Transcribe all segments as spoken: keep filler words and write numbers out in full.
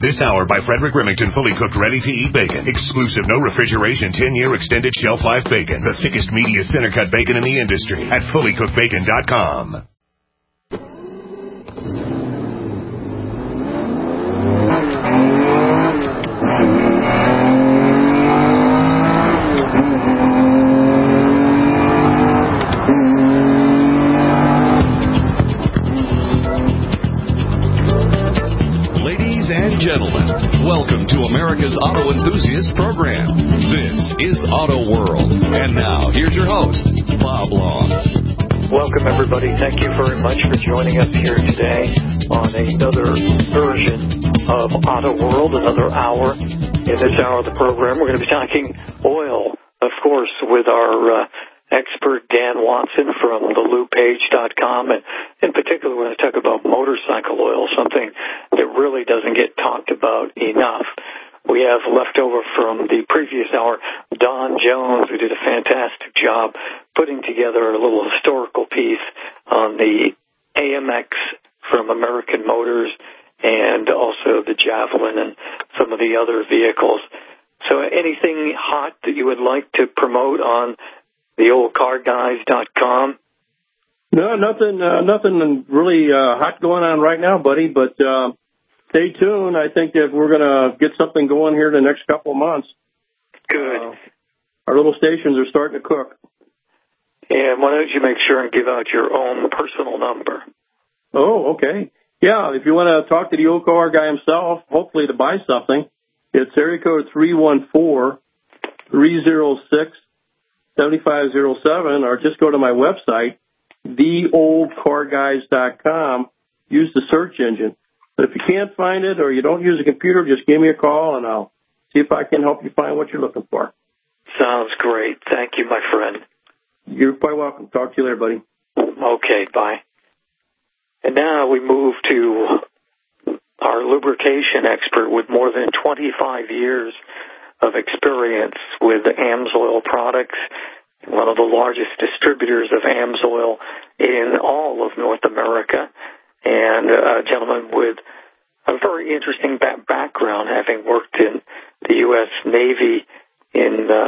This hour by Frederick Remington, fully cooked, ready-to-eat bacon. Exclusive, no refrigeration, ten-year extended shelf life bacon. The thickest, meatiest, center-cut bacon in the industry at fully cooked bacon dot com. Gentlemen, welcome to America's Auto Enthusiast Program. This is Auto World. And now, here's your host, Bob Long. Welcome, everybody. Thank you very much for joining us here today on another version of Auto World, another hour. In this hour of the program, we're going to be talking oil, of course, with our uh, expert Dan Watson from the lube page dot com, and in particular we're going to talk about motorcycle oil, something that really doesn't get talked about enough. We have left over from the previous hour Don Jones, who did a fantastic job putting together a little historical piece on the A M X from American Motors and also the Javelin and some of the other vehicles. So anything hot that you would like to promote on the old car guys dot com? No, nothing uh, nothing really uh, hot going on right now, buddy, but uh, stay tuned. I think that we're going to get something going here in the next couple of months. Good. Uh, our little stations are starting to cook. And why don't you make sure and give out your own personal number? Oh, okay. Yeah, if you want to talk to the old car guy himself, hopefully to buy something, it's area code three one four, three oh six, seven five oh seven, or just go to my website, the old car guys dot com. Use the search engine. But if you can't find it or you don't use a computer, just give me a call and I'll see if I can help you find what you're looking for. Sounds great. Thank you, my friend. You're quite welcome. Talk to you later, buddy. Okay, bye. And now we move to our lubrication expert with more than twenty-five years of experience with AMSOIL products, one of the largest distributors of AMSOIL in all of North America, and a gentleman with a very interesting back- background, having worked in the U S Navy in uh,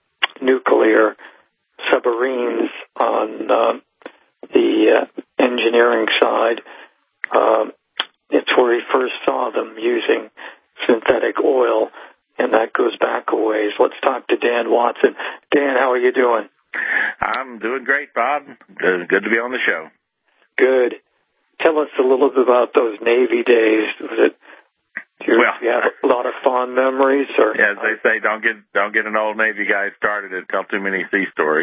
nuclear submarines on uh, the uh, engineering side. Um, it's where he first saw them using synthetic oil, and that goes back a ways. Let's talk to Dan Watson. Dan, how are you doing? I'm doing great, Bob. Good, good to be on the show. Good. Tell us a little bit about those Navy days. Was it, do you, well, you have a lot of fond memories? Or as they say, don't get don't get an old Navy guy started and tell too many sea stories.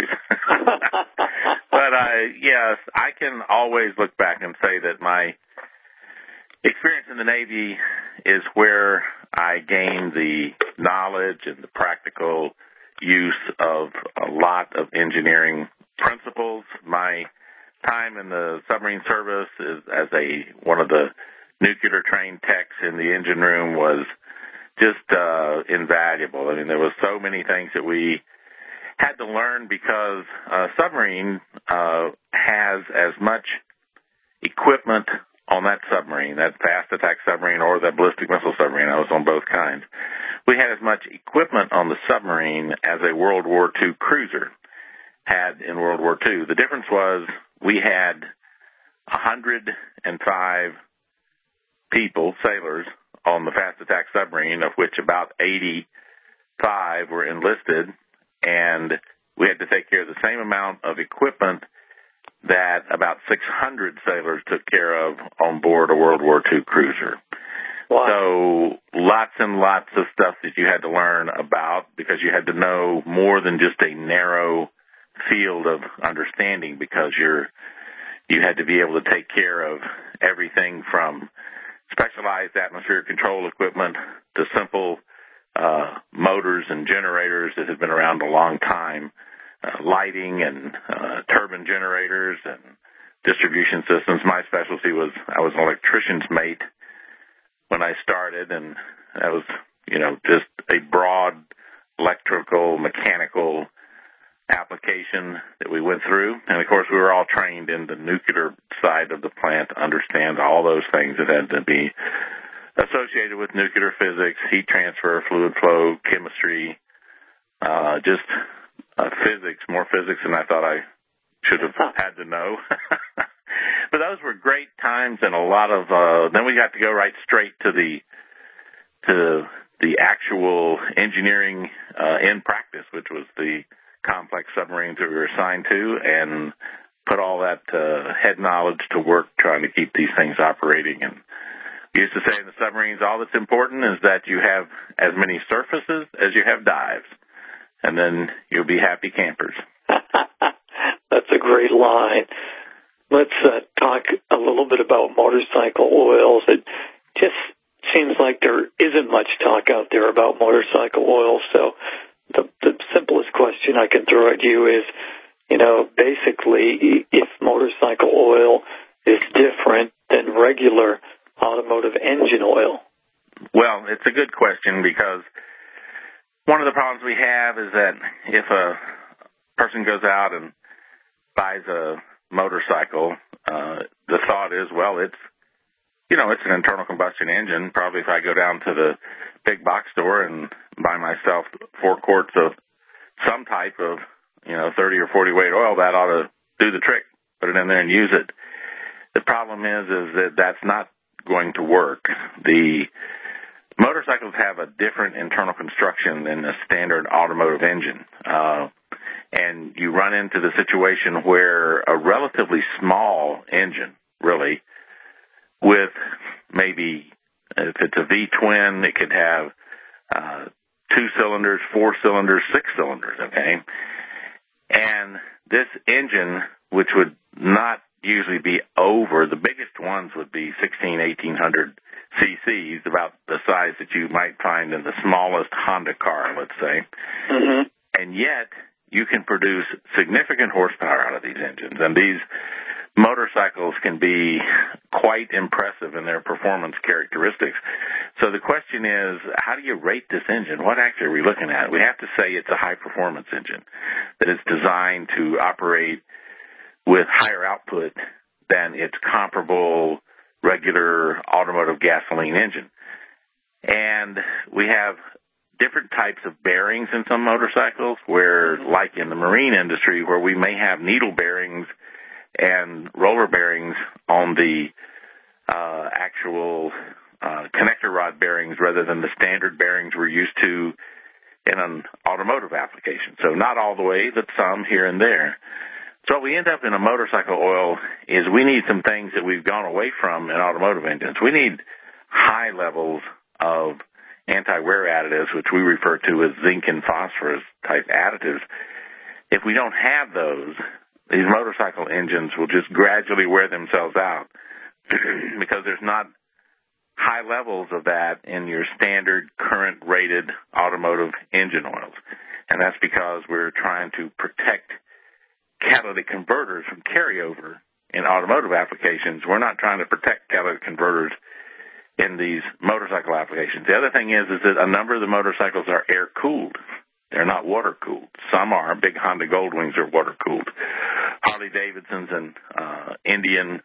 But uh, yes, I can always look back and say that my experience in the Navy is where I gained the knowledge and the practical use of a lot of engineering principles. My time in the submarine service is as a one of the nuclear trained techs in the engine room was just uh, invaluable. I mean, there was so many things that we had to learn because a submarine uh, has as much equipment on that submarine, that fast attack submarine or that ballistic missile submarine. I was on both kinds. We had as much equipment on the submarine as a World War Two cruiser had in World War Two. The difference was we had one hundred five people, sailors, on the fast attack submarine, of which about eighty-five were enlisted, and we had to take care of the same amount of equipment that about six hundred sailors took care of on board a World War Two cruiser. Wow. So lots and lots of stuff that you had to learn about because you had to know more than just a narrow field of understanding because you're you had to be able to take care of everything from specialized atmospheric control equipment to simple uh, motors and generators that had been around a long time, uh, lighting and uh, turbine generators and distribution systems. My specialty was I was an electrician's mate when I started, and that was, you know, just a broad electrical, mechanical application that we went through. And, of course, we were all trained in the nuclear side of the plant to understand all those things that had to be associated with nuclear physics, heat transfer, fluid flow, chemistry, uh, just uh, physics, more physics than I thought I should have had to know. But those were great times, and a lot of, uh, then we got to go right straight to the, to the actual engineering, uh, in practice, which was the complex submarines that we were assigned to, and put all that, uh, head knowledge to work trying to keep these things operating. And we used to say in the submarines, all that's important is that you have as many surfaces as you have dives, and then you'll be happy campers. That's a great line. Let's uh, talk a little bit about motorcycle oils. It just seems like there isn't much talk out there about motorcycle oils. So the, the simplest question I can throw at you is, you know, basically, if motorcycle oil is different than regular automotive engine oil. Well, it's a good question, because one of the problems we have is that if a person goes out and buys a motorcycle, uh, the thought is, well, it's, you know, it's an internal combustion engine. Probably if I go down to the big box store and buy myself four quarts of some type of, you know, thirty or forty weight oil, that ought to do the trick. Put it in there and use it. The problem is, is that that's not going to work. The motorcycles have a different internal construction than a standard automotive engine. Uh, and you run into the situation where a relatively small engine, really, with maybe, if it's a V-twin, it could have uh, two cylinders, four cylinders, six cylinders, okay? And this engine, which would not usually be over, the biggest ones would be sixteen, eighteen hundred cc's, about the size that you might find in the smallest Honda car, let's say. Mm-hmm. And yet, you can produce significant horsepower out of these engines. And these motorcycles can be quite impressive in their performance characteristics. So the question is, how do you rate this engine? What actually are we looking at? We have to say it's a high-performance engine that is designed to operate with higher output than its comparable regular automotive gasoline engine. And we have different types of bearings in some motorcycles where, like in the marine industry, where we may have needle bearings and roller bearings on the uh, actual uh, connector rod bearings rather than the standard bearings we're used to in an automotive application. So not all the way, but some here and there. So what we end up in a motorcycle oil is we need some things that we've gone away from in automotive engines. We need high levels of anti-wear additives, which we refer to as zinc and phosphorus type additives. If we don't have those, these motorcycle engines will just gradually wear themselves out because there's not high levels of that in your standard current rated automotive engine oils. And that's because we're trying to protect catalytic converters from carryover in automotive applications. We're not trying to protect catalytic converters in these motorcycle applications. The other thing is, is that a number of the motorcycles are air-cooled. They're not water-cooled. Some are. Big Honda Goldwings are water-cooled. Harley-Davidsons and uh, Indian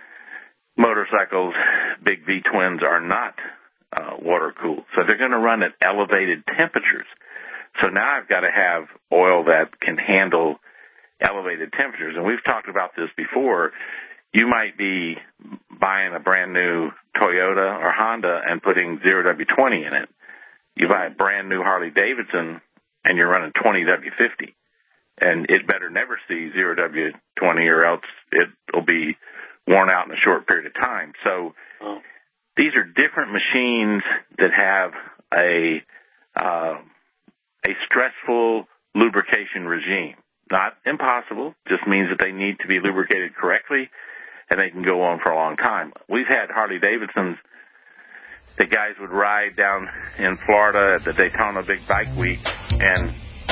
motorcycles, big V-twins, are not uh, water-cooled. So they're going to run at elevated temperatures. So now I've got to have oil that can handle elevated temperatures. And we've talked about this before. You might be buying a brand new Toyota or Honda and putting zero W twenty in it. You buy a brand new Harley Davidson and you're running twenty W fifty. And it better never see zero W twenty or else it'll be worn out in a short period of time. So oh. These are different machines that have a uh, a stressful lubrication regime. Not impossible, just means that they need to be lubricated correctly and they can go on for a long time. We've had Harley Davidsons that guys would ride down in Florida at the Daytona Big Bike Week, and,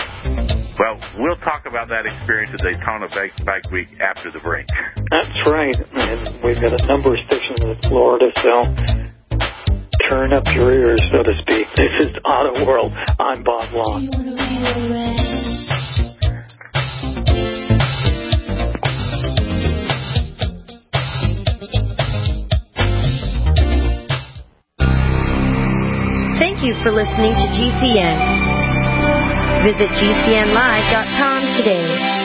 well, we'll talk about that experience at Daytona Big Bike Week after the break. That's right, and we've got a number of stations in Florida, so turn up your ears, so to speak. This is Auto World. I'm Bob Long. Thank you for listening to G C N. Visit G C N live dot com today.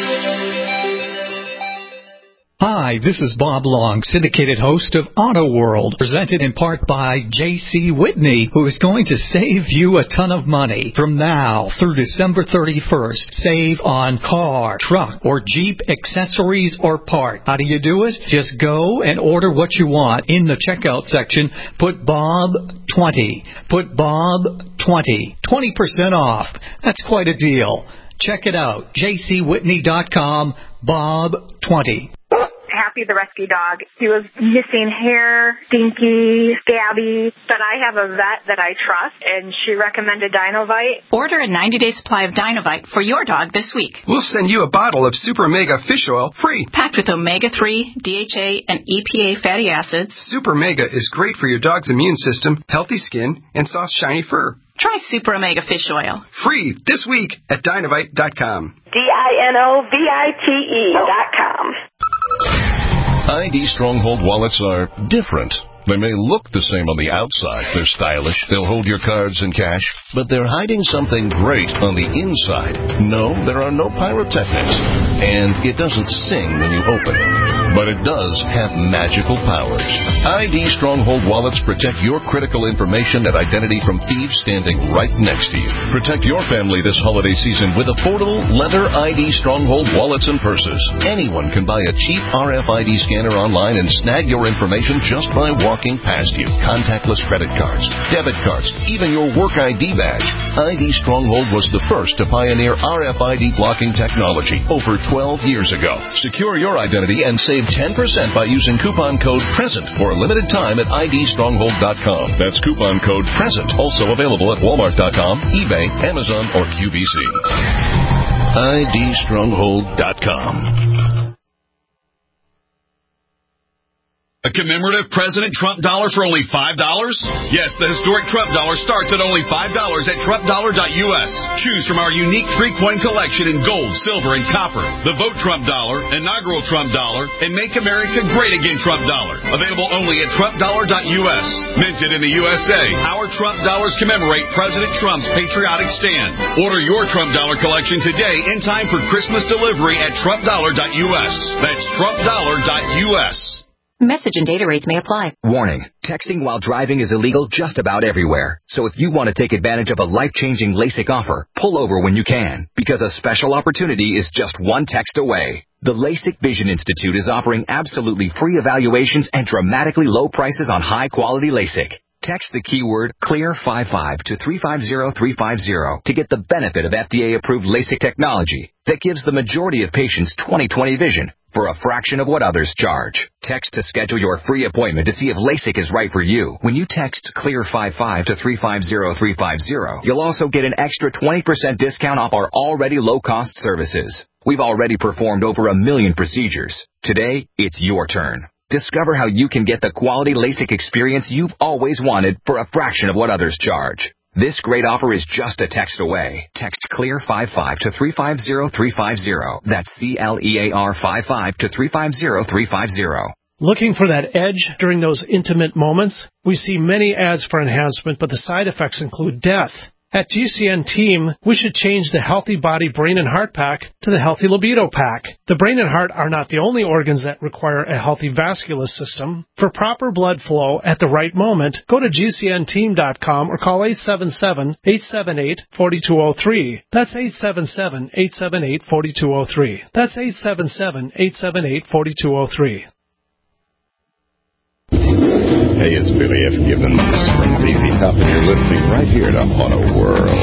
Hi, this is Bob Long, syndicated host of Auto World, presented in part by J C Whitney, who is going to save you a ton of money. From now through December thirty-first, save on car, truck, or Jeep accessories or parts. How do you do it? Just go and order what you want. In the checkout section, put Bob twenty. Put Bob twenty. twenty percent off. That's quite a deal. Check it out. J C Whitney dot com, Bob twenty. Happy the rescue dog. He was missing hair, stinky, scabby, but I have a vet that I trust, and she recommended Dinovite. Order a ninety-day supply of Dinovite for your dog this week. We'll send you a bottle of Super Mega Fish Oil free. Packed with omega three, D H A, and E P A fatty acids. Super Mega is great for your dog's immune system, healthy skin, and soft, shiny fur. Try Super Omega Fish Oil. Free this week at Dinovite dot com. D I N O V I T E dot com. I D Stronghold wallets are different. They may look the same on the outside. They're stylish. They'll hold your cards and cash. But they're hiding something great on the inside. No, there are no pyrotechnics. And it doesn't sing when you open it. But it does have magical powers. I D Stronghold wallets protect your critical information and identity from thieves standing right next to you. Protect your family this holiday season with affordable leather I D Stronghold wallets and purses. Anyone can buy a cheap R F I D scanner online and snag your information just by walking past you. Contactless credit cards, debit cards, even your work I D badge. I D Stronghold was the first to pioneer R F I D blocking technology over twelve years ago. Secure your identity and save ten percent by using coupon code PRESENT for a limited time at I D Stronghold dot com. That's coupon code PRESENT. Also available at Walmart dot com, eBay, Amazon, or Q V C. I D Stronghold dot com. A commemorative President Trump dollar for only five dollars? Yes, the historic Trump dollar starts at only five dollars at Trump dollar dot U S. Choose from our unique three-coin collection in gold, silver, and copper. The Vote Trump dollar, inaugural Trump dollar, and Make America Great Again Trump dollar. Available only at Trump dollar dot U S. Minted in the U S A, our Trump dollars commemorate President Trump's patriotic stand. Order your Trump dollar collection today in time for Christmas delivery at Trump dollar dot U S. That's Trump dollar dot U S. Message and data rates may apply. Warning. Texting while driving is illegal just about everywhere. So if you want to take advantage of a life-changing LASIK offer, pull over when you can, because a special opportunity is just one text away. The LASIK Vision Institute is offering absolutely free evaluations and dramatically low prices on high-quality LASIK. Text the keyword CLEAR fifty-five to three five zero three five zero to get the benefit of F D A-approved LASIK technology that gives the majority of patients twenty twenty vision for a fraction of what others charge. Text to schedule your free appointment to see if LASIK is right for you. When you text CLEAR fifty-five to three five zero three five zero, you'll also get an extra twenty percent discount off our already low-cost services. We've already performed over a million procedures. Today, it's your turn. Discover how you can get the quality LASIK experience you've always wanted for a fraction of what others charge. This great offer is just a text away. Text CLEAR fifty-five to three five zero three five zero. That's C L E A R fifty-five to three five zero three five zero. Looking for that edge during those intimate moments? We see many ads for enhancement, but the side effects include death. At G C N Team, we should change the Healthy Body Brain and Heart Pack to the Healthy Libido Pack. The brain and heart are not the only organs that require a healthy vascular system. For proper blood flow at the right moment, go to G C N team dot com or call eight seven seven, eight seven eight, four two zero three. That's eight seven seven, eight seven eight, four two zero three. That's eight seven seven, eight seven eight, four two zero three. Hey, it's Billy F. Gibbons from Z Z Top, and you're listening right here to Auto World.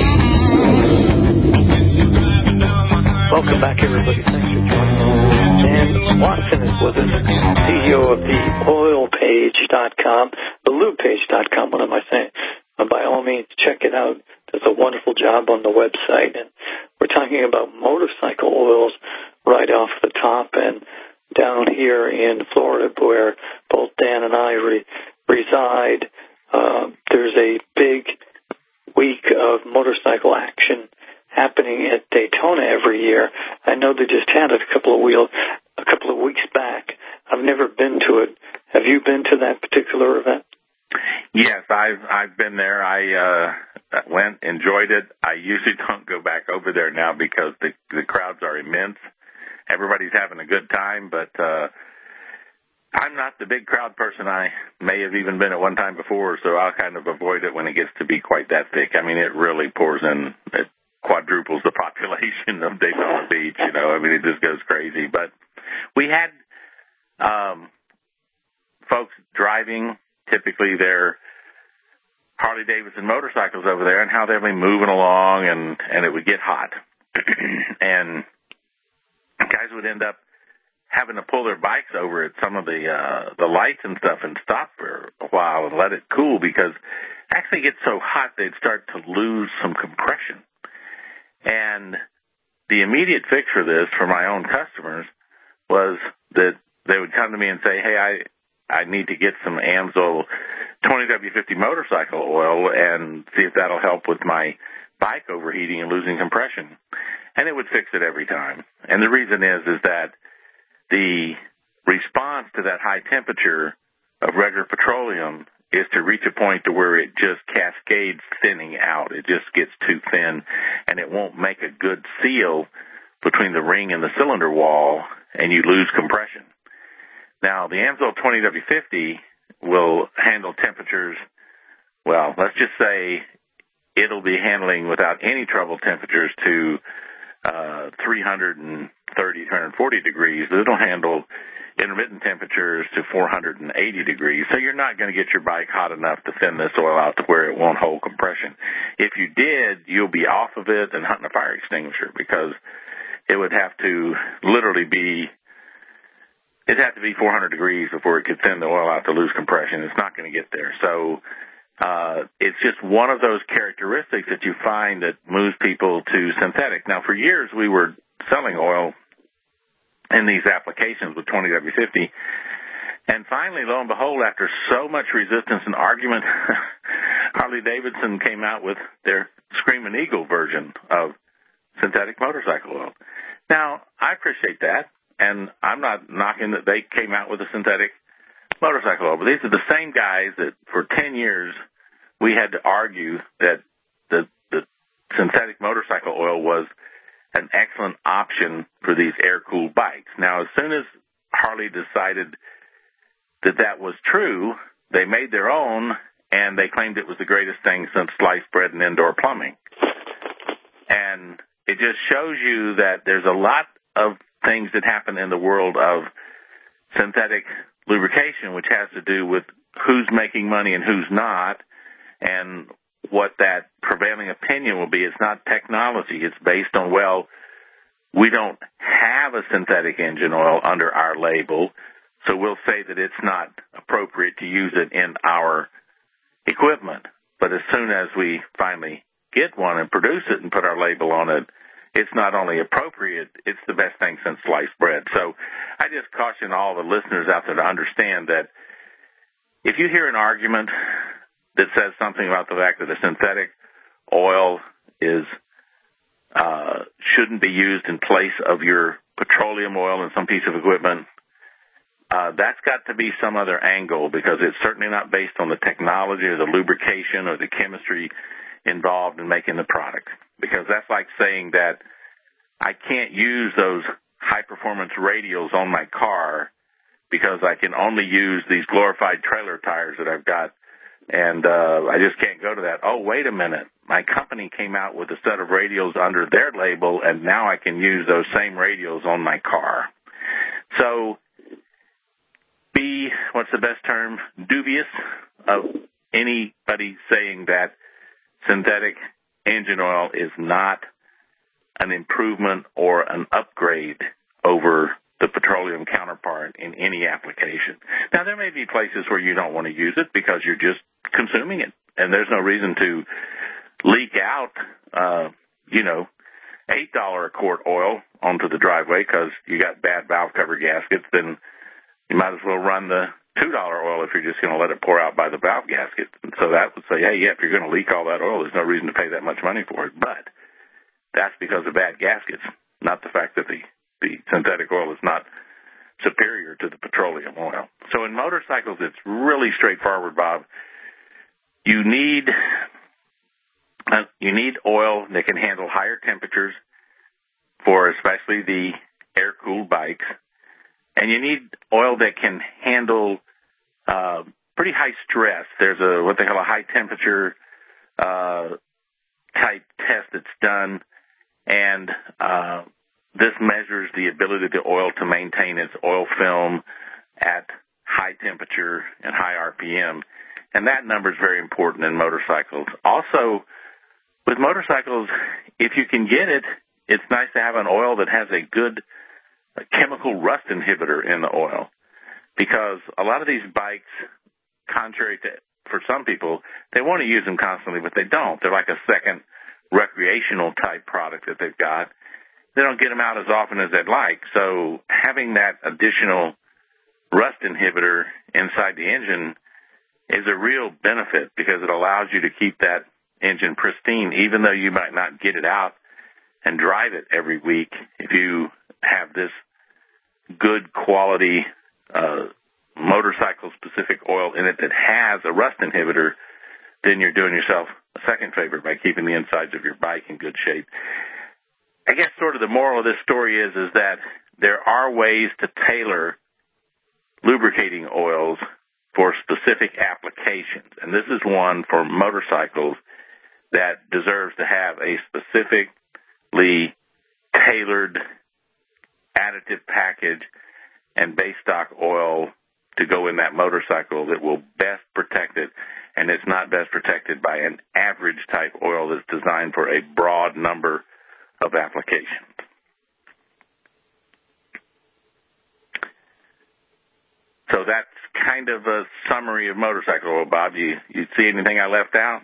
Welcome back, everybody. Thanks for joining us. Dan Watson is with us, C E O of the oil page dot com, the lube page dot com. What am I saying? Uh, by all means, check it out. Does a wonderful job on the website. And we're talking about motorcycle oils right off the top, and down here in Florida, where both Dan and I re- reside, uh, there's a big week of motorcycle action happening at Daytona every year. I know they just had it a couple of wheel, a couple of weeks back. I've never been to it. Have you been to that particular event? Yes, I've I've been there. I uh, went, enjoyed it. I usually don't go back over there now because the the crowds are immense. Everybody's having a good time, but uh, I'm not the big crowd person. I may have even been at one time before, so I'll kind of avoid it when it gets to be quite that thick. I mean, it really pours in. It quadruples the population of Daytona Beach, you know. I mean, it just goes crazy. But we had um, folks driving, typically their Harley-Davidson motorcycles over there, and how they'll be moving along, and, and it would get hot. And guys would end up having to pull their bikes over at some of the uh, the lights and stuff and stop for a while and let it cool, because it actually gets so hot they'd start to lose some compression. And the immediate fix for this for my own customers was that they would come to me and say, hey, I I need to get some Amsoil twenty W fifty motorcycle oil and see if that'll help with my bike overheating and losing compression. And it would fix it every time. And the reason is, is that the response to that high temperature of regular petroleum is to reach a point to where it just cascades thinning out. It just gets too thin, and it won't make a good seal between the ring and the cylinder wall, and you lose compression. Now, the Amsoil twenty W fifty will handle temperatures, well, let's just say it'll be handling without any trouble temperatures to uh, three thirty, three forty degrees. It'll handle intermittent temperatures to four eighty degrees. So you're not going to get your bike hot enough to thin this oil out to where it won't hold compression. If you did, you'll be off of it and hunting a fire extinguisher, because it would have to literally be, it'd have to be four hundred degrees before it could thin the oil out to lose compression. It's not going to get there. So uh, it's just one of those characteristics that you find that moves people to synthetic. Now, for years we were selling oil in these applications with twenty W fifty. And finally, lo and behold, after so much resistance and argument, Harley-Davidson came out with their Screaming Eagle version of synthetic motorcycle oil. Now, I appreciate that, and I'm not knocking that they came out with a synthetic motorcycle oil, but these are the same guys that for ten years we had to argue that the, the synthetic motorcycle oil was an excellent option for these air-cooled bikes. Now, as soon as Harley decided that that was true, they made their own, and they claimed it was the greatest thing since sliced bread and indoor plumbing. And it just shows you that there's a lot of things that happen in the world of synthetic lubrication, which has to do with who's making money and who's not, and what that prevailing opinion will be. It's not technology. It's based on, well, we don't have a synthetic engine oil under our label, so we'll say that it's not appropriate to use it in our equipment. But as soon as we finally get one and produce it and put our label on it, it's not only appropriate, it's the best thing since sliced bread. So I just caution all the listeners out there to understand that if you hear an argument that says something about the fact that a synthetic oil is uh, shouldn't be used in place of your petroleum oil in some piece of equipment, uh, that's got to be some other angle, because it's certainly not based on the technology or the lubrication or the chemistry involved in making the product. Because that's like saying that I can't use those high-performance radials on my car because I can only use these glorified trailer tires that I've got, and uh, I just can't go to that. Oh, wait a minute. My company came out with a set of radials under their label, and now I can use those same radials on my car. So be, what's the best term, dubious of anybody saying that synthetic engine oil is not an improvement or an upgrade over the petroleum counterpart in any application. Now, there may be places where you don't want to use it because you're just consuming it, and there's no reason to leak out, uh, you know, eight dollars a quart oil onto the driveway because you got bad valve cover gaskets. Then you might as well run the two dollars oil if you're just going to let it pour out by the valve gasket. And so that would say, hey, yeah, if you're going to leak all that oil, there's no reason to pay that much money for it. But that's because of bad gaskets, not the fact that the, the synthetic oil is not superior to the petroleum oil. So in motorcycles, it's really straightforward, Bob. You need you need oil that can handle higher temperatures for especially the air-cooled bikes. And you need oil that can handle uh, pretty high stress. There's a what they call a high-temperature uh, type test that's done, and uh, this measures the ability of the oil to maintain its oil film at high temperature and high R P M. And that number is very important in motorcycles. Also, with motorcycles, if you can get it, it's nice to have an oil that has a good chemical rust inhibitor in the oil. Because a lot of these bikes, contrary to, for some people, they want to use them constantly, but they don't. They're like a second recreational type product that they've got. They don't get them out as often as they'd like. So having that additional rust inhibitor inside the engine is a real benefit because it allows you to keep that engine pristine, even though you might not get it out and drive it every week. If you have this good quality uh, motorcycle-specific oil in it that has a rust inhibitor, then you're doing yourself a second favor by keeping the insides of your bike in good shape. I guess sort of the moral of this story is, is that there are ways to tailor lubricating oils for specific applications. And this is one for motorcycles that deserves to have a specifically tailored additive package and base stock oil to go in that motorcycle that will best protect it. And it's not best protected by an average type oil that's designed for a broad number of applications. So that's kind of a summary of motorcycle oil, Bob. You, you see anything I left out?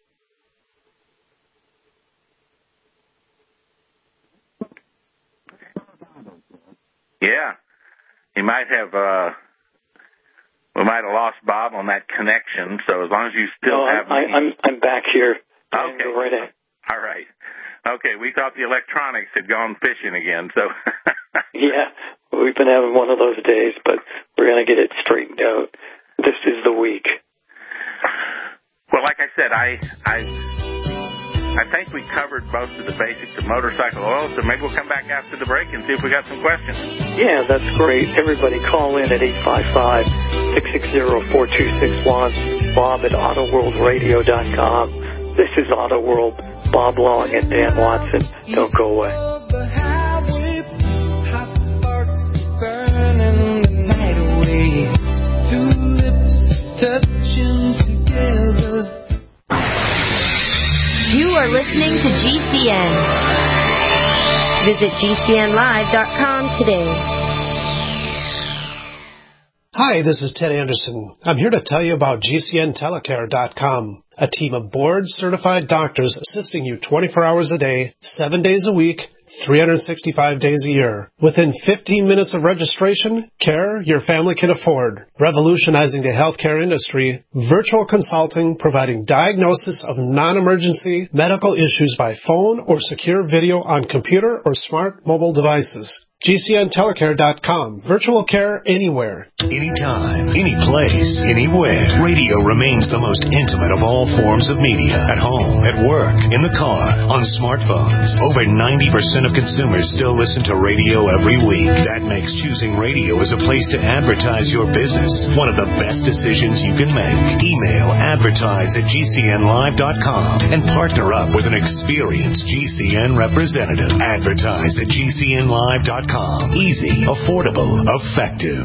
Yeah. You might have, uh, we might have lost Bob on that connection, so as long as you still no, have I, me. I'm, I'm back here. Okay. Go right ahead. All right. Okay, we thought the electronics had gone fishing again, so. Yeah, we've been having one of those days, but we're going to get it straightened out. This is the week. Well, like I said, I I I think we covered most of the basics of motorcycle oil, so maybe we'll come back after the break and see if we got some questions. Yeah, that's great. Everybody call in at eight five five, six six zero, four two six one, Bob at auto world radio dot com. This is Auto World. Bob Long and Dan Watson. Don't go away. You are listening to G C N. Visit G C N live dot com today. Hi, this is Ted Anderson. I'm here to tell you about G C N telecare dot com, a team of board-certified doctors assisting you twenty-four hours a day, seven days a week, three hundred sixty-five days a year. Within fifteen minutes of registration, care your family can afford. Revolutionizing the healthcare industry, virtual consulting providing diagnosis of non-emergency medical issues by phone or secure video on computer or smart mobile devices. G C N telecare dot com. Virtual care anywhere. Anytime, any place, anywhere. Radio remains the most intimate of all forms of media. At home, at work, in the car, on smartphones. Over ninety percent of consumers still listen to radio every week. That makes choosing radio as a place to advertise your business one of the best decisions you can make. Email advertise at G C N live dot com and partner up with an experienced G C N representative. Advertise at G C N live dot com. Easy, affordable, effective.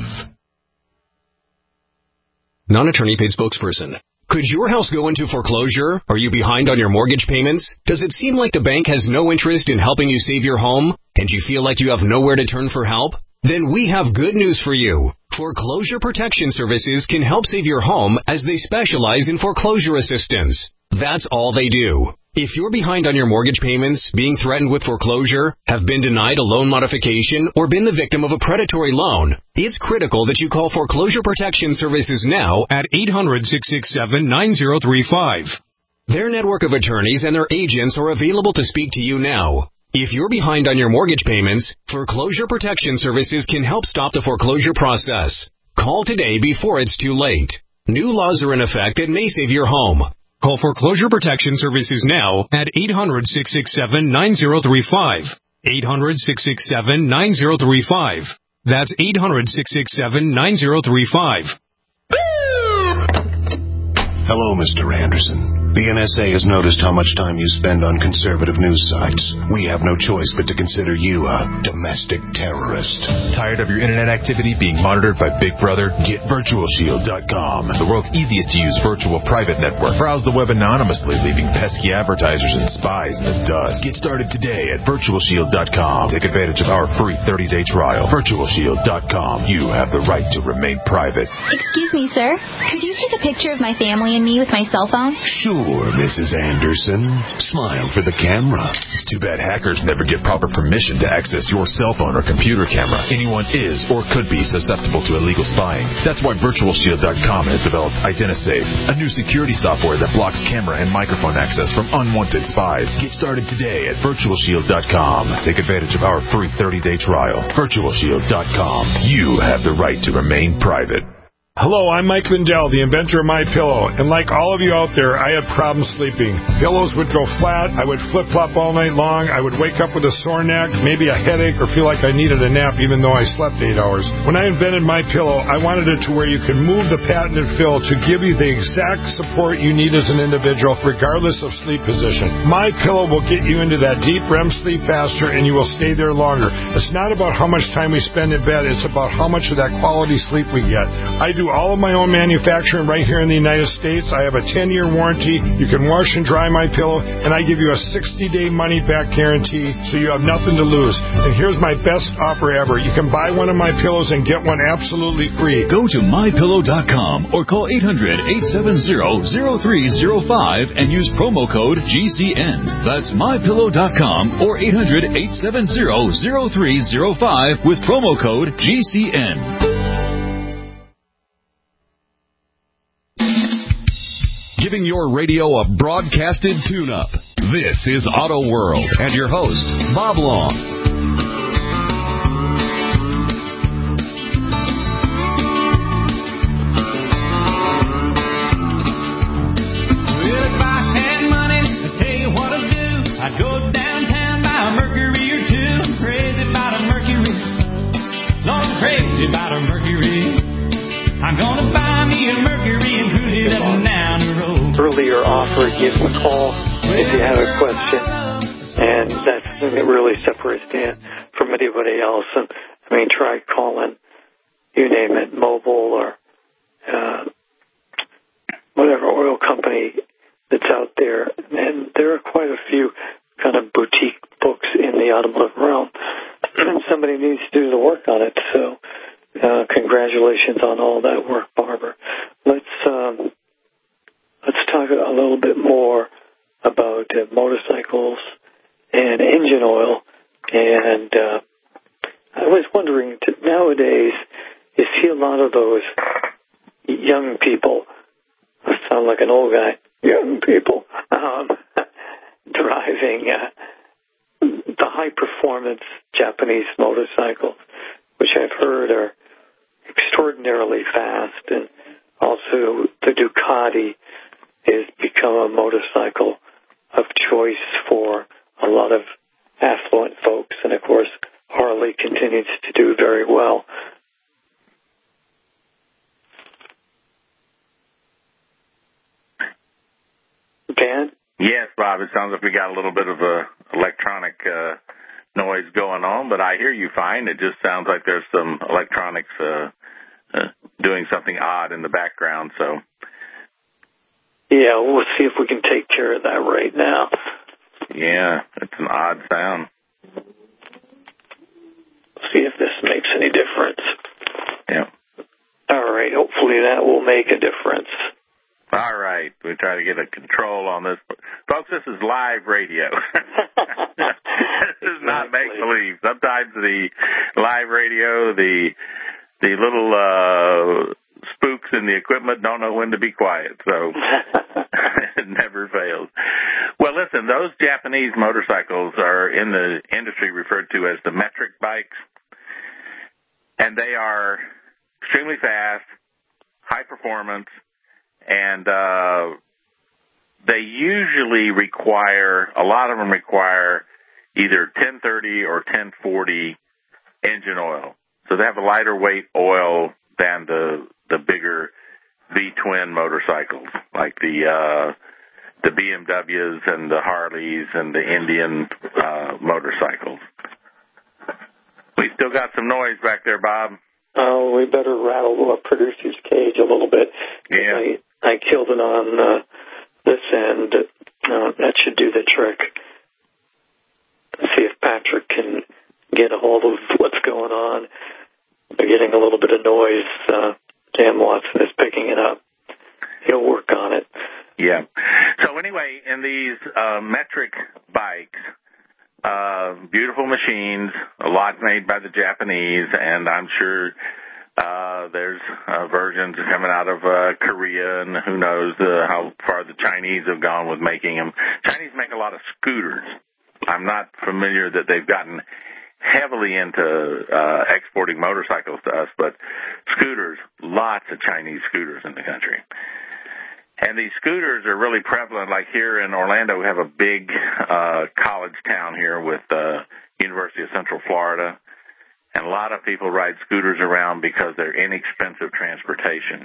Non-attorney paid spokesperson. Could your house go into foreclosure? Are you behind on your mortgage payments? Does it seem like the bank has no interest in helping you save your home? And you feel like you have nowhere to turn for help? Then we have good news for you. Foreclosure Protection Services can help save your home as they specialize in foreclosure assistance. That's all they do. If you're behind on your mortgage payments, being threatened with foreclosure, have been denied a loan modification, or been the victim of a predatory loan, it's critical that you call Foreclosure Protection Services now at eight hundred, six six seven, nine zero three five. Their network of attorneys and their agents are available to speak to you now. If you're behind on your mortgage payments, Foreclosure Protection Services can help stop the foreclosure process. Call today before it's too late. New laws are in effect that may save your home. Call Foreclosure Protection Services now at eight hundred, six six seven, nine zero three five. eight hundred, six six seven, nine zero three five. That's eight hundred, six six seven, nine zero three five. Hello, Mister Anderson. The N S A has noticed how much time you spend on conservative news sites. We have no choice but to consider you a domestic terrorist. Tired of your internet activity being monitored by Big Brother? Get Virtual Shield dot com, the world's easiest to use virtual private network. Browse the web anonymously, leaving pesky advertisers and spies in the dust. Get started today at Virtual Shield dot com. Take advantage of our free thirty-day trial. Virtual Shield dot com. You have the right to remain private. Excuse me, sir. Could you take a picture of my family and me with my cell phone? Sure, Missus Anderson. Smile for the camera. Too bad hackers never get proper permission to access your cell phone or computer camera. Anyone is or could be susceptible to illegal spying. That's why Virtual Shield dot com has developed IdentiSafe, a new security software that blocks camera and microphone access from unwanted spies. Get started today at Virtual Shield dot com. Take advantage of our free thirty-day trial. Virtual Shield dot com. You have the right to remain private. Hello, I'm Mike Lindell, the inventor of MyPillow, and like all of you out there, I had problems sleeping. Pillows would go flat, I would flip-flop all night long, I would wake up with a sore neck, maybe a headache, or feel like I needed a nap even though I slept eight hours. When I invented MyPillow, I wanted it to where you can move the patented fill to give you the exact support you need as an individual, regardless of sleep position. MyPillow will get you into that deep R E M sleep faster, and you will stay there longer. It's not about how much time we spend in bed, it's about how much of that quality sleep we get. I do all of my own manufacturing right here in the United States. I have a ten-year warranty. You can wash and dry my pillow, and I give you a sixty-day money-back guarantee, so you have nothing to lose. And here's my best offer ever. You can buy one of my pillows and get one absolutely free. Go to my pillow dot com or call eight hundred, eight seven zero, zero three zero five and use promo code G C N. That's my pillow dot com or eight hundred, eight seven zero, zero three zero five with promo code G C N. Giving your radio a broadcasted tune-up. This is Auto World and your host, Bob Long. About a Mercury, I'm gonna buy me a Mercury and cruise it up and down the road. Earlier offer, give them a call if you have a question, and that's the thing that really separates Dan from anybody else. And I mean, try calling, you name it, Mobil or uh, whatever oil company that's out there, and there are quite a few kind of boutique books in the automotive realm, and somebody needs to do the work on it. So. Uh, congratulations on all that work, Barbara. Let's um, let's talk a little bit more about uh, motorcycles and engine oil. And uh, I was wondering, t- nowadays, you see a lot of those young people. I sound like an old guy. Young people um, driving uh, the high-performance Japanese motorcycles, which I've heard are extraordinarily fast, and also the Ducati has become a motorcycle of choice for a lot of affluent folks, and of course Harley continues to do very well. Dan? Yes, Bob, it sounds like we got a little bit of a electronic uh, noise going on, but I hear you fine. It just sounds like there's some electronics uh, uh, doing something odd in the background. So, yeah, we'll see if we can take care of that right now. Yeah, it's an odd sound. See if this makes any difference. Yeah. All right, hopefully that will make a difference. All right, we try to get a control on this. Folks, this is live radio. This is not make-believe. Sometimes the live radio, the the little uh, spooks in the equipment don't know when to be quiet, so it never fails. Well, listen, those Japanese motorcycles are in the industry referred to as the metric bikes, and they are extremely fast, high performance, and uh, they usually require, a lot of them require either ten thirty or ten forty engine oil. So they have a lighter weight oil than the the bigger V-twin motorcycles, like the uh, the B M Ws and the Harleys and the Indian uh, motorcycles. We still got some noise back there, Bob. Oh, we better rattle the producer's cage a little bit. Yeah. I, I killed it on uh, this end. Uh, that should do the trick. See if Patrick can get a hold of what's going on. We're getting a little bit of noise. Uh, Dan Watson is picking it up. He'll work on it. Yeah. So anyway, in these uh, metric bikes, uh, beautiful machines, a lot made by the Japanese, and I'm sure uh, there's uh, versions coming out of uh, Korea, and who knows uh, how far the Chinese have gone with making them. Chinese make a lot of scooters. I'm not familiar that they've gotten heavily into uh, exporting motorcycles to us, but scooters, lots of Chinese scooters in the country. And these scooters are really prevalent. Like here in Orlando, we have a big uh, college town here with uh, University of Central Florida. And a lot of people ride scooters around because they're inexpensive transportation.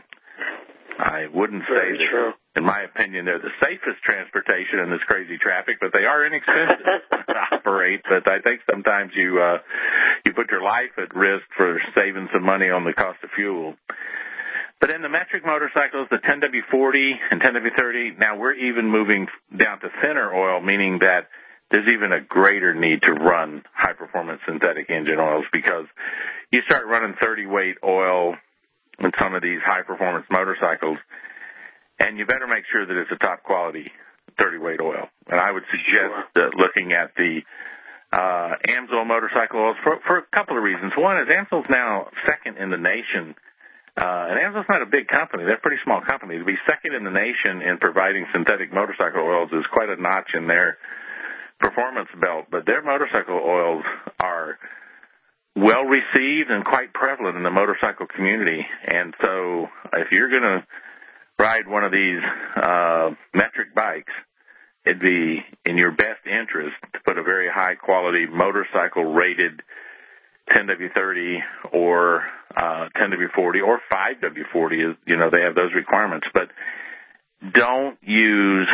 I wouldn't say Very that, true. in my opinion, they're the safest transportation in this crazy traffic, but they are inexpensive to operate. But I think sometimes you uh, you put your life at risk for saving some money on the cost of fuel. But in the metric motorcycles, the ten W forty and ten W thirty, now we're even moving down to thinner oil, meaning that there's even a greater need to run high-performance synthetic engine oils, because you start running thirty weight oil in some of these high-performance motorcycles, and you better make sure that it's a top-quality thirty weight oil. And I would suggest that looking at the uh, Amsoil motorcycle oils for, for a couple of reasons. One is Amsoil's now second in the nation. Uh, and Amsoil's not a big company. They're a pretty small company. To be second in the nation in providing synthetic motorcycle oils is quite a notch in their performance belt. But their motorcycle oils are well received and quite prevalent in the motorcycle community. And so if you're going to ride one of these uh, metric bikes, it'd be in your best interest to put a very high-quality motorcycle-rated ten W thirty or uh, ten W forty or five W forty. Is, you know, they have those requirements. But don't use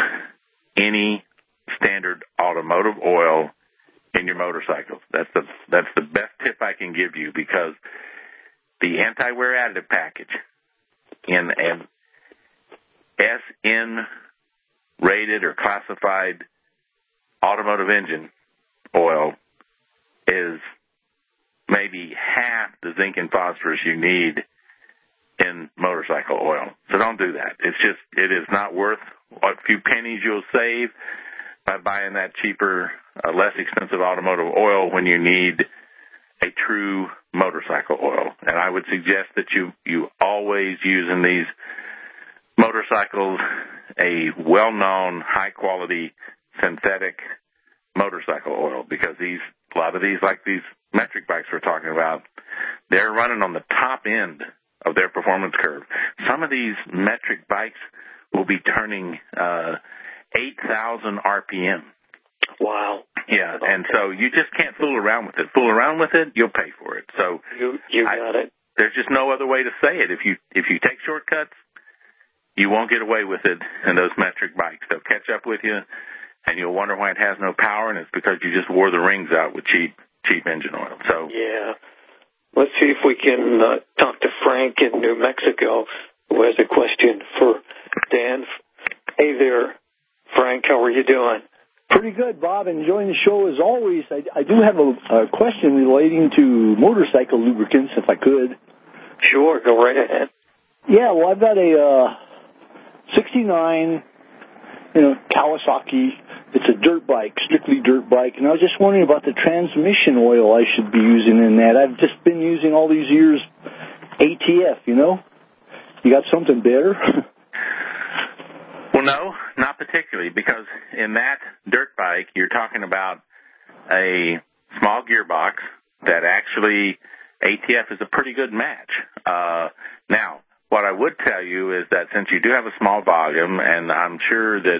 any standard automotive oil in your motorcycles. That's the that's the best tip I can give you, because the anti-wear additive package in an S N rated or classified automotive engine oil is maybe half the zinc and phosphorus you need in motorcycle oil. So don't do that. It's just, it is not worth what few pennies you'll save by buying that cheaper, uh, less expensive automotive oil when you need a true motorcycle oil. And I would suggest that you, you always use in these motorcycles a well-known, high-quality synthetic motorcycle oil, because these, a lot of these, like these metric bikes we're talking about, they're running on the top end of their performance curve. Some of these metric bikes will be turning uh, eight thousand R P M. Wow. Yeah, and so you just can't fool around with it. Fool around with it, you'll pay for it. So you, you I, got it. There's just no other way to say it. If you if you take shortcuts, you won't get away with it in those metric bikes. They'll catch up with you, and you'll wonder why it has no power, and it's because you just wore the rings out with cheap cheap engine oil. So yeah. Let's see if we can uh, talk to Frank in New Mexico, who has a question for Dan. Hey there, Frank. How are you doing? Pretty good, Bob. Enjoying the show as always. I, I do have a, a question relating to motorcycle lubricants, if I could. Sure, go right ahead. Yeah, well, I've got a uh, sixty-nine, you know, Kawasaki. It's a dirt bike, strictly dirt bike, and I was just wondering about the transmission oil I should be using in that. I've just been using all these years A T F, you know? You got something better? Well, no, not particularly, because in that dirt bike, you're talking about a small gearbox that actually A T F is a pretty good match. Uh, now, what I would tell you is that since you do have a small volume, and I'm sure that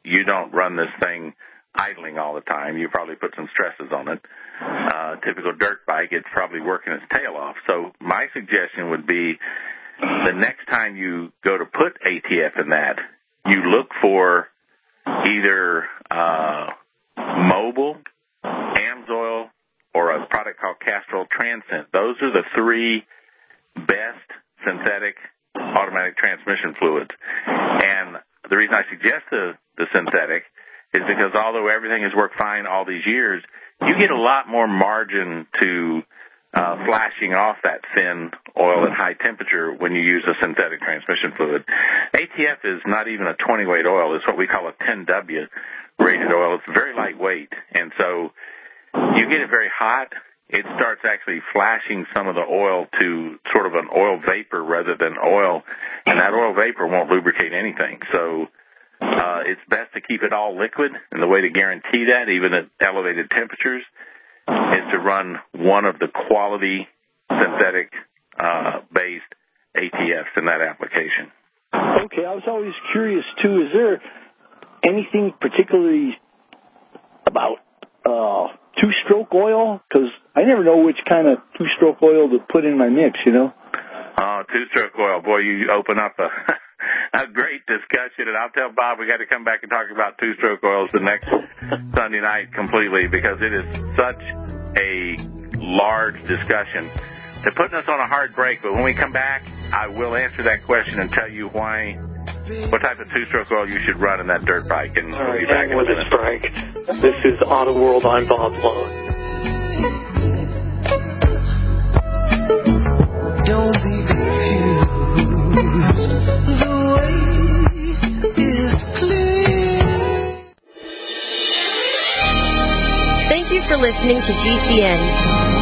you don't run this thing idling all the time. You probably put some stresses on it. Uh, typical dirt bike, it's probably working its tail off. So my suggestion would be the next time you go to put A T F in that, you look for either uh, Mobil, Amsoil, or a product called Castrol Transcend. Those are the three best synthetic automatic transmission fluids. And the reason I suggest the, the synthetic is because although everything has worked fine all these years, you get a lot more margin to uh, flashing off that thin oil at high temperature when you use a synthetic transmission fluid. A T F is not even a twenty weight oil. It's what we call a ten W rated oil. It's very lightweight. And so you get it very hot, it starts actually flashing some of the oil to sort of an oil vapor rather than oil, and that oil vapor won't lubricate anything. So uh, it's best to keep it all liquid, and the way to guarantee that, even at elevated temperatures, is to run one of the quality synthetic uh, based A T Fs in that application. Okay, I was always curious, too, is there anything particularly about uh, two-stroke oil? Because I never know which kind of two-stroke oil to put in my mix, you know? Oh, two-stroke oil. Boy, you open up a, a great discussion, and I'll tell Bob we got to come back and talk about two-stroke oils the next Sunday night completely, because it is such a large discussion. They're putting us on a hard break, but when we come back, I will answer that question and tell you why, what type of two-stroke oil you should run in that dirt bike. And All we'll right, be back hang in a with minute. us, Frank. This is Auto World. I'm Bob Lone. Don't be confused. The way is clear. Thank you for listening to G C N.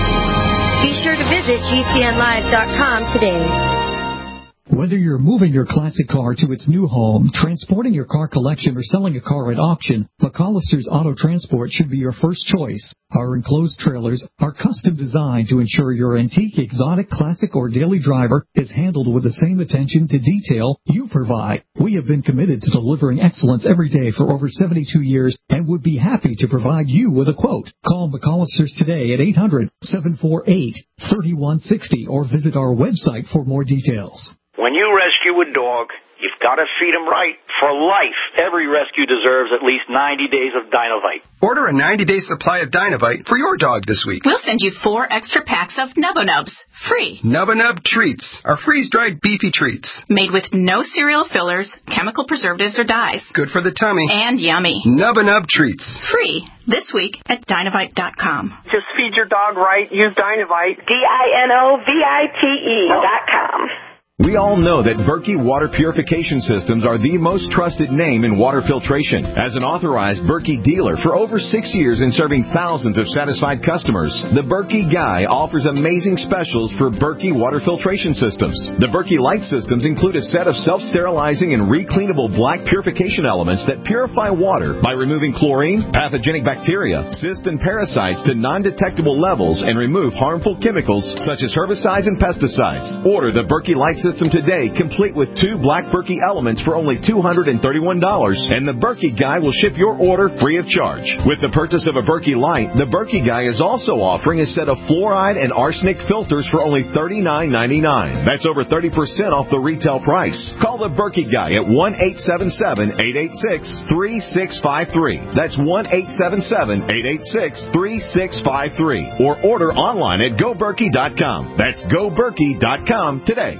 Be sure to visit G C N live dot com today. Whether you're moving your classic car to its new home, transporting your car collection, or selling a car at auction, McCollister's Auto Transport should be your first choice. Our enclosed trailers are custom designed to ensure your antique, exotic, classic, or daily driver is handled with the same attention to detail you provide. We have been committed to delivering excellence every day for over seventy-two years and would be happy to provide you with a quote. Call McCollister's today at eight hundred, seven four eight, three one six zero or visit our website for more details. When you rescue a dog, you've got to feed him right for life. Every rescue deserves at least ninety days of Dynovite. Order a ninety-day supply of Dynovite for your dog this week. We'll send you four extra packs of Nubba Nubs, free. Nubba Nub Treats are freeze-dried beefy treats. Made with no cereal fillers, chemical preservatives, or dyes. Good for the tummy. And yummy. Nubba Nub Treats. Free this week at Dynovite dot com. Just feed your dog right. Use Dynovite. D I N O V I T E dot com. We all know that Berkey Water Purification Systems are the most trusted name in water filtration. As an authorized Berkey dealer for over six years and serving thousands of satisfied customers, the Berkey Guy offers amazing specials for Berkey Water Filtration Systems. The Berkey Light Systems include a set of self-sterilizing and recleanable black purification elements that purify water by removing chlorine, pathogenic bacteria, cysts, and parasites to non-detectable levels and remove harmful chemicals such as herbicides and pesticides. Order the Berkey Light System today, complete with two black Berkey elements for only two hundred thirty-one dollars, and the Berkey Guy will ship your order free of charge. With the purchase of a Berkey Light, the Berkey Guy is also offering a set of fluoride and arsenic filters for only thirty-nine ninety-nine. That's over thirty percent off the retail price. Call the Berkey Guy at one eight seven seven, eight eight six, three six five three. That's one eight seven seven, eight eight six, three six five three. Or order online at go berkey dot com. That's go berkey dot com today.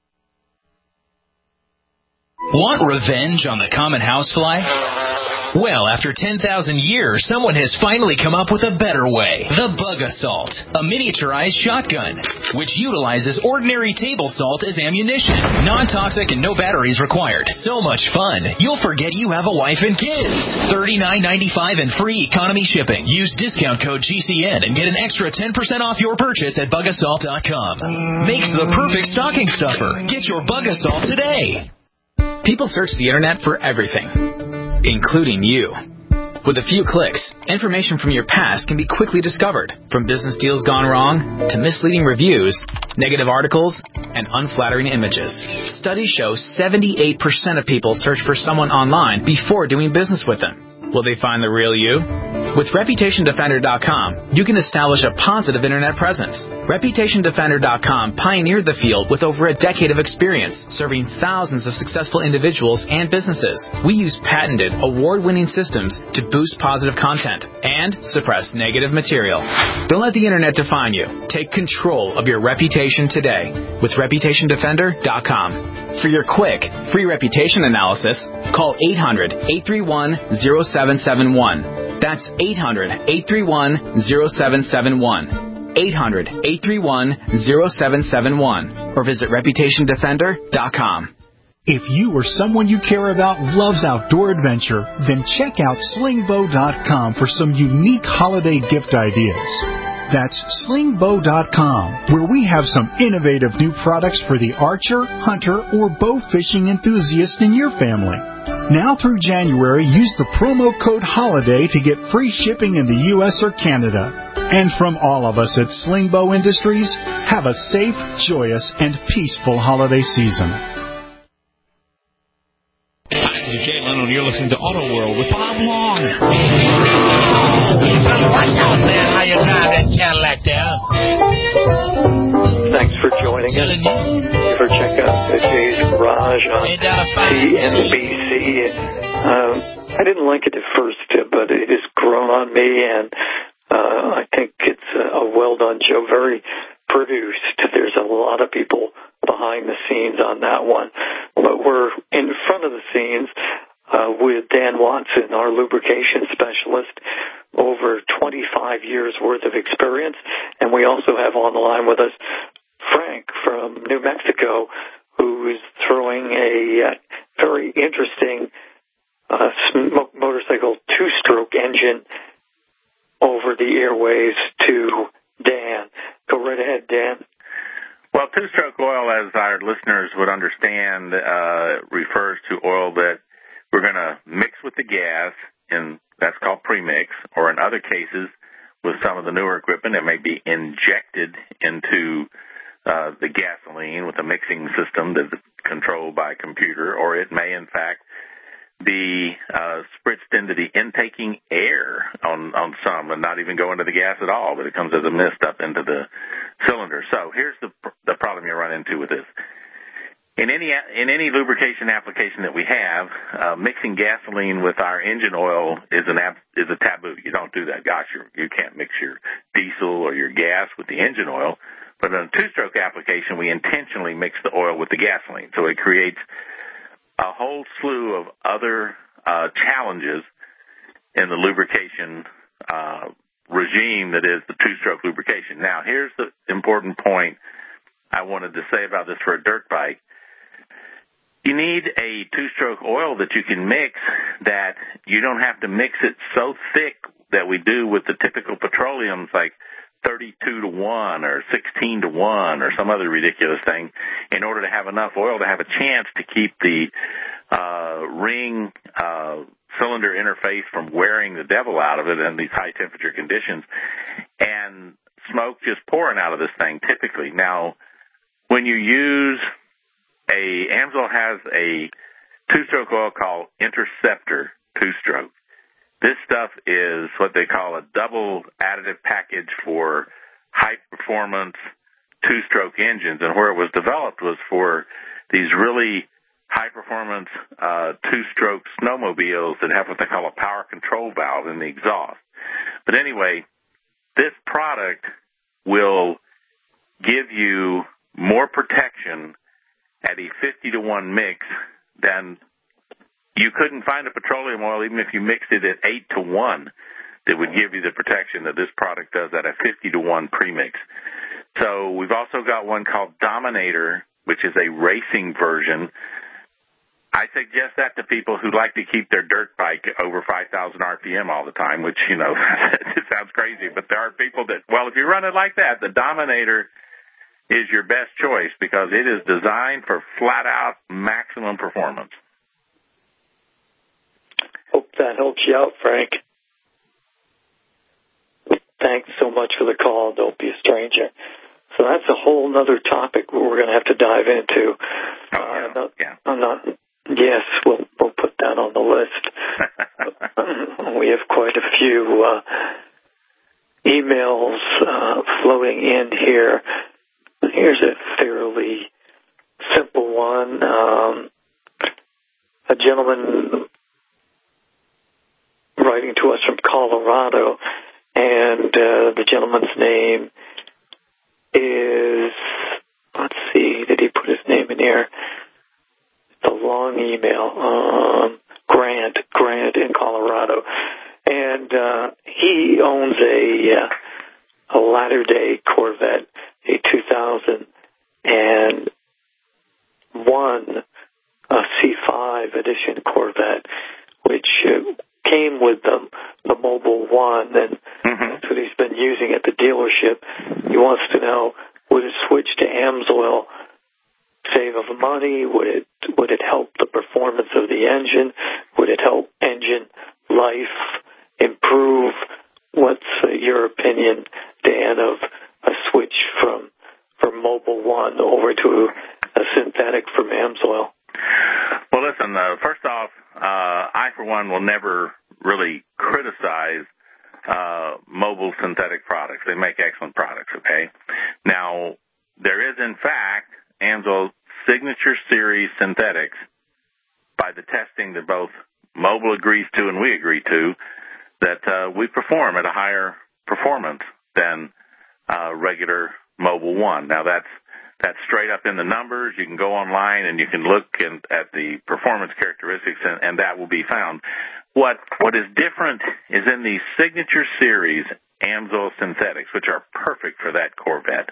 Want revenge on the common housefly? Well, after ten thousand years, someone has finally come up with a better way. The Bug Assault, a miniaturized shotgun, which utilizes ordinary table salt as ammunition. Non-toxic and no batteries required. So much fun, you'll forget you have a wife and kids. thirty-nine ninety-five and free economy shipping. Use discount code G C N and get an extra ten percent off your purchase at bug assault dot com. Makes the perfect stocking stuffer. Get your Bug Assault today. People search the internet for everything, including you. With a few clicks, information from your past can be quickly discovered, from business deals gone wrong to misleading reviews, negative articles, and unflattering images. Studies show seventy-eight percent of people search for someone online before doing business with them. Will they find the real you? With Reputation Defender dot com, you can establish a positive internet presence. Reputation Defender dot com pioneered the field with over a decade of experience, serving thousands of successful individuals and businesses. We use patented, award-winning systems to boost positive content and suppress negative material. Don't let the internet define you. Take control of your reputation today with Reputation Defender dot com. For your quick, free reputation analysis, call eight hundred, eight three one, zero seven seven one. That's eight hundred, eight three one, zero seven seven one. eight hundred, eight three one, zero seven seven one. Or visit Reputation Defender dot com. If you or someone you care about loves outdoor adventure, then check out Sling Bow dot com for some unique holiday gift ideas. That's Sling Bow dot com, where we have some innovative new products for the archer, hunter, or bow fishing enthusiast in your family. Now through January, use the promo code HOLIDAY to get free shipping in the U S or Canada. And from all of us at Sling Bow Industries, have a safe, joyous, and peaceful holiday season. Hi, this is Jay Leno, and you're listening to Auto World with Bob Long. Watch out, man, how you drive that Cadillac there. Thanks for joining us. Thank you for checking out Jay's Garage on T N B C. Um, I didn't like it at first, but it has grown on me, and uh, I think it's a well-done show, very produced. There's a lot of people behind the scenes on that one. But we're in front of the scenes uh, with Dan Watson, our lubrication specialist, over twenty-five years worth of experience. And we also have on the line with us Frank from New Mexico, who is throwing a uh, very interesting uh, sm- motorcycle two-stroke engine over the airways to Dan. Go right ahead, Dan. Well, two-stroke oil, as our listeners would understand, uh, refers to oil that we're going to mix with the gas, and that's called premix, or in other cases, with some of the newer equipment, it may be injected into uh, the gasoline with a mixing system that's controlled by a computer, or it may, in fact, be uh, spritzed into the intaking air on, on some and not even go into the gas at all, but it comes as a mist up into the cylinder. So here's the the problem you run into with this. In any in any lubrication application that we have, uh, mixing gasoline with our engine oil is an ab- is a taboo. You don't do that. Gosh, you you can't mix your diesel or your gas with the engine oil. But in a two-stroke application, we intentionally mix the oil with the gasoline, so it creates a whole slew of other uh, challenges in the lubrication uh, regime that is the two-stroke lubrication. Now, here's the important point I wanted to say about this for a dirt bike. You need a two-stroke oil that you can mix that you don't have to mix it so thick that we do with the typical petroleums like thirty-two to one or sixteen to one or some other ridiculous thing in order to have enough oil to have a chance to keep the uh, ring uh, cylinder interface from wearing the devil out of it in these high temperature conditions and smoke just pouring out of this thing typically. Now, when you use a, Amsoil has a two-stroke oil called Interceptor two-stroke. This stuff is what they call a double additive package for high-performance two-stroke engines, and where it was developed was for these really high-performance uh, two-stroke snowmobiles that have what they call a power control valve in the exhaust. But anyway, this product will give you more protection at a fifty to one mix than you couldn't find a petroleum oil, even if you mixed it at eight to one, that would give you the protection that this product does at a fifty to one premix. So we've also got one called Dominator, which is a racing version. I suggest that to people who like to keep their dirt bike over five thousand R P M all the time, which, you know, it sounds crazy, but there are people that, well, if you run it like that, the Dominator is your best choice because it is designed for flat-out maximum performance. Hope that helps you out, Frank. Thanks so much for the call. Don't be a stranger. So that's a whole other topic we're going to have to dive into. Oh, yeah. Uh, not, yeah. I'm not, yes, we'll, we'll put that on the list. We have quite a few uh, emails uh, floating in here. Here's a fairly simple one. Um, a gentleman writing to us from Colorado, and uh, the gentleman's name is, let's see, did he put his name in here? It's a long email. Um, Grant, Grant in Colorado. And uh, he owns a, uh, a latter-day Corvette, a two thousand one a C five edition Corvette, which uh, came with the, the Mobile One, and mm-hmm. that's what he's been using at the dealership. He wants to know, would it switch to AMSOIL save of money? Would it would it help the performance of the engine? Would it help engine life improve? What's uh, your opinion, Dan, of a switch from from Mobile One over to a synthetic from AMSOIL? Well, listen, uh, first off, uh, I, for one, will never really criticize uh, mobile synthetic products. They make excellent products, okay? Now, there is, in fact, AMSOIL Signature Series synthetics, by the testing that both Mobile agrees to and we agree to, that uh, we perform at a higher performance than uh, regular Mobile One. Now, that's that's straight up in the numbers. You can go online and you can look in, at the performance characteristics, and, and that will be found. What What is different is in the Signature Series AMSOIL synthetics, which are perfect for that Corvette.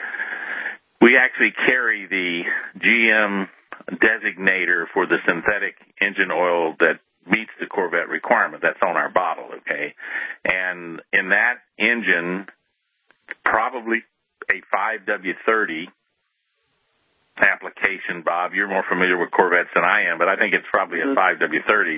We actually carry the G M designator for the synthetic engine oil that meets the Corvette requirement. That's on our bottle, okay? And in that engine, probably a five W thirty application, Bob. You're more familiar with Corvettes than I am, but I think it's probably a five W thirty.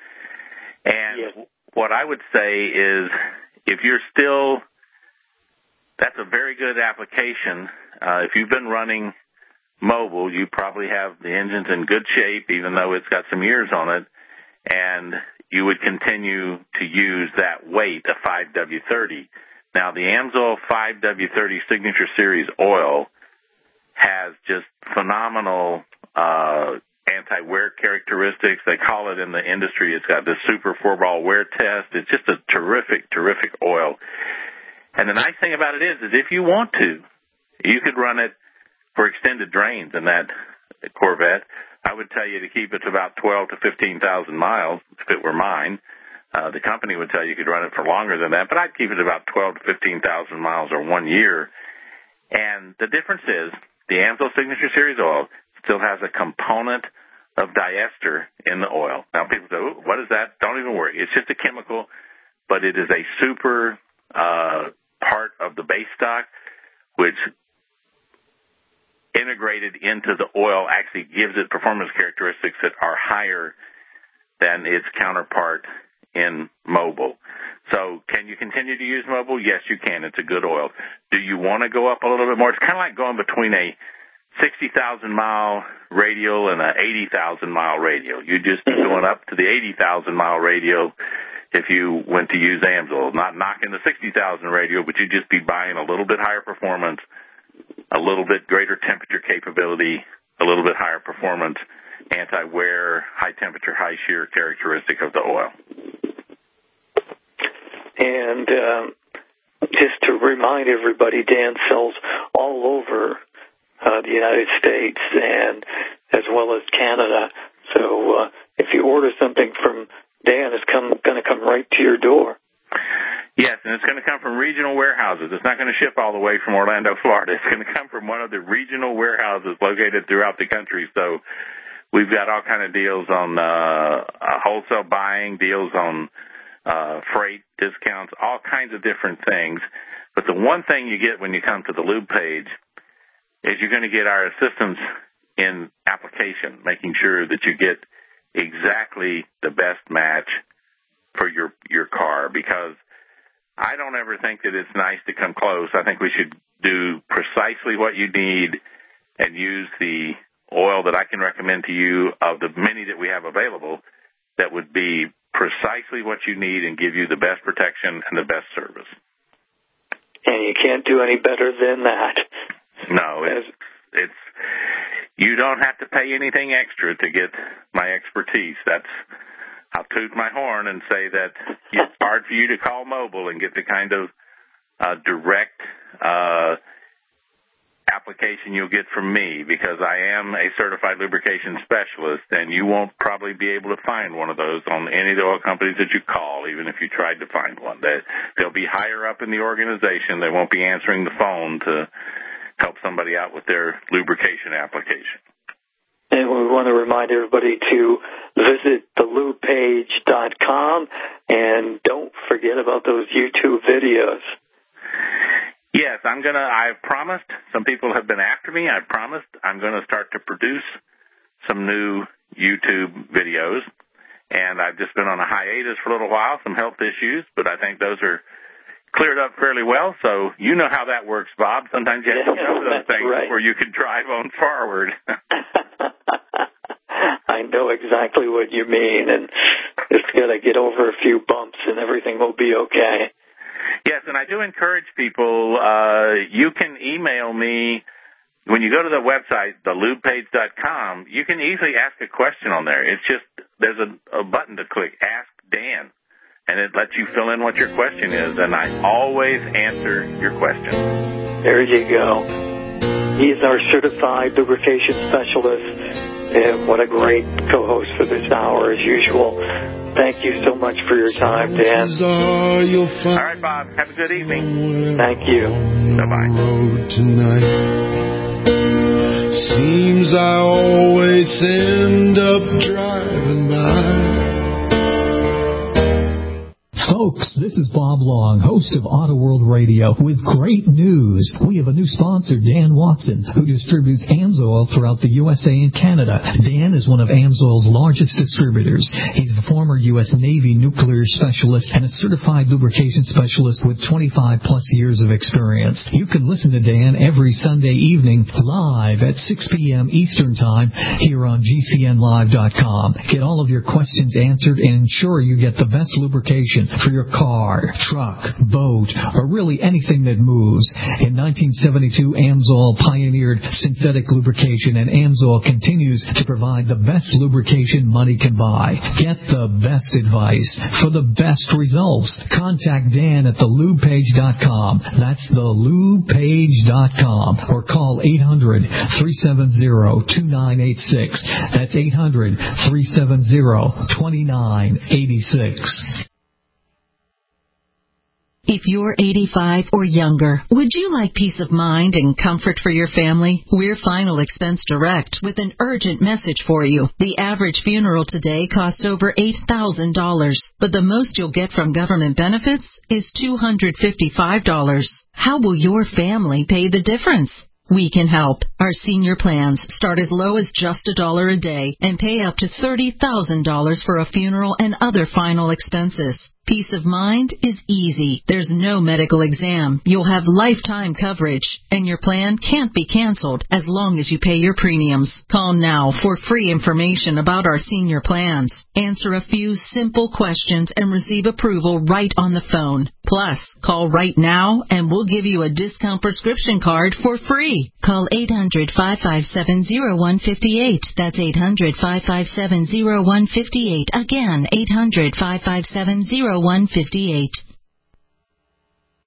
And yes. What I would say is, if you're still, that's a very good application. Uh, if you've been running Mobile, you probably have the engines in good shape, even though it's got some years on it, and you would continue to use that weight, a five W thirty. Now, the AMSOIL five W thirty Signature Series oil has just phenomenal uh, anti-wear characteristics. They call it in the industry, it's got the super four-ball wear test. It's just a terrific, terrific oil. And the nice thing about it is, is if you want to, you could run it for extended drains in that Corvette. I would tell you to keep it to about twelve to fifteen thousand miles if it were mine. Uh, the company would tell you you could run it for longer than that, but I'd keep it about twelve to fifteen thousand miles or one year. And the difference is the AMSOIL Signature Series oil still has a component of diester in the oil. Now, people say, oh, what is that? Don't even worry. It's just a chemical, but it is a super uh, part of the base stock, which integrated into the oil actually gives it performance characteristics that are higher than its counterpart in Mobile. So can you continue to use Mobile? Yes, you can. It's a good oil. Do you want to go up a little bit more? It's kind of like going between a sixty thousand mile radial and an eighty thousand mile radial. You'd just be going up to the eighty thousand mile radial if you went to use AMSOIL. Not knocking the sixty thousand radial, but you'd just be buying a little bit higher performance, a little bit greater temperature capability, a little bit higher performance, anti-wear, high temperature, high shear characteristic of the oil. And um, just to remind everybody, Dan sells all over uh, the United States and as well as Canada. So uh, if you order something from Dan, it's come going to come right to your door. Yes, and it's going to come from regional warehouses. It's not going to ship all the way from Orlando, Florida. It's going to come from one of the regional warehouses located throughout the country. So we've got all kind of deals on uh, wholesale buying, deals on uh, freight discounts, all kinds of different things. But the one thing you get when you come to the lube page is you're going to get our assistance in application, making sure that you get exactly the best match for your your car, because I don't ever think that it's nice to come close. I think we should do precisely what you need and use the oil that I can recommend to you of the many that we have available that would be precisely what you need and give you the best protection and the best service. And you can't do any better than that. No, it's, it's you don't have to pay anything extra to get my expertise. That's I'll toot my horn and say that it's hard for you to call mobile and get the kind of uh, direct uh, application you'll get from me, because I am a certified lubrication specialist, and you won't probably be able to find one of those on any of the oil companies that you call, even if you tried to find one. They, they'll be higher up in the organization. They won't be answering the phone to help somebody out with their lubrication application. And we want to remind everybody to visit the lube page dot com, and don't forget about those YouTube videos. Yes, I'm going to, I've promised, some people have been after me, I've promised I'm going to start to produce some new YouTube videos, and I've just been on a hiatus for a little while, some health issues, but I think those are cleared up fairly well, so you know how that works, Bob. Sometimes you have to know those things right. before you can drive on forward. I know exactly what you mean, and just got to get over a few bumps and everything will be okay. Yes, and I do encourage people, uh, you can email me. When you go to the website, the lube page dot com, you can easily ask a question on there. It's just, there's a, a button to click, Ask Dan, and it lets you fill in what your question is, and I always answer your question. There you go. He's our certified lubrication specialist, and what a great co-host for this hour as usual. Thank you so much for your time, Dan. All right, Bob. Have a good evening. Thank you. Bye-bye. Seems I always end up driving by. Folks, this is Bob Long, host of Auto World Radio, with great news. We have a new sponsor, Dan Watson, who distributes AMSOIL throughout the U S A and Canada. Dan is one of AMSOIL's largest distributors. He's a former U S Navy nuclear specialist and a certified lubrication specialist with twenty-five plus years of experience. You can listen to Dan every Sunday evening live at six p.m. Eastern Time here on G C N live dot com. Get all of your questions answered and ensure you get the best lubrication for your car, truck, boat, or really anything that moves. In nineteen seventy-two, AMSOIL pioneered synthetic lubrication, and AMSOIL continues to provide the best lubrication money can buy. Get the best advice for the best results. Contact Dan at the lube page dot com. That's the lube page dot com. Or call eight hundred, three seven zero, two nine eight six. That's eight hundred, three seven zero, two nine eight six. If you're eighty-five or younger, would you like peace of mind and comfort for your family? We're Final Expense Direct with an urgent message for you. The average funeral today costs over eight thousand dollars, but the most you'll get from government benefits is two hundred fifty-five dollars. How will your family pay the difference? We can help. Our senior plans start as low as just a dollar a day and pay up to thirty thousand dollars for a funeral and other final expenses. Peace of mind is easy. There's no medical exam. You'll have lifetime coverage, and your plan can't be canceled as long as you pay your premiums. Call now for free information about our senior plans. Answer a few simple questions and receive approval right on the phone. Plus, call right now and we'll give you a discount prescription card for free. Call eight hundred, five five seven, zero one five eight. That's eight hundred, five five seven, zero one five eight. Again, eight hundred, five five seven, zero one five eight.